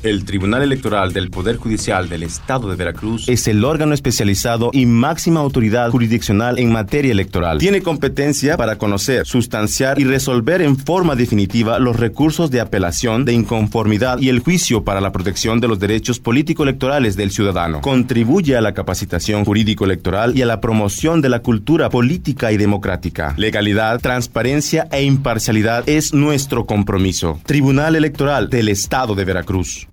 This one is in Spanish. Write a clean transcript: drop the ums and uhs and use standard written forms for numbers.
El Tribunal Electoral del Poder Judicial del Estado de Veracruz es el órgano especializado y máxima autoridad jurisdiccional en materia electoral. Tiene competencia para conocer, sustanciar y resolver en forma definitiva los recursos de apelación, de inconformidad y el juicio para la protección de los derechos político-electorales del ciudadano. Contribuye a la capacitación jurídico-electoral y a la promoción de la cultura política y democrática. Legalidad, transparencia e imparcialidad es nuestro compromiso. Tribunal Electoral del Estado de Veracruz.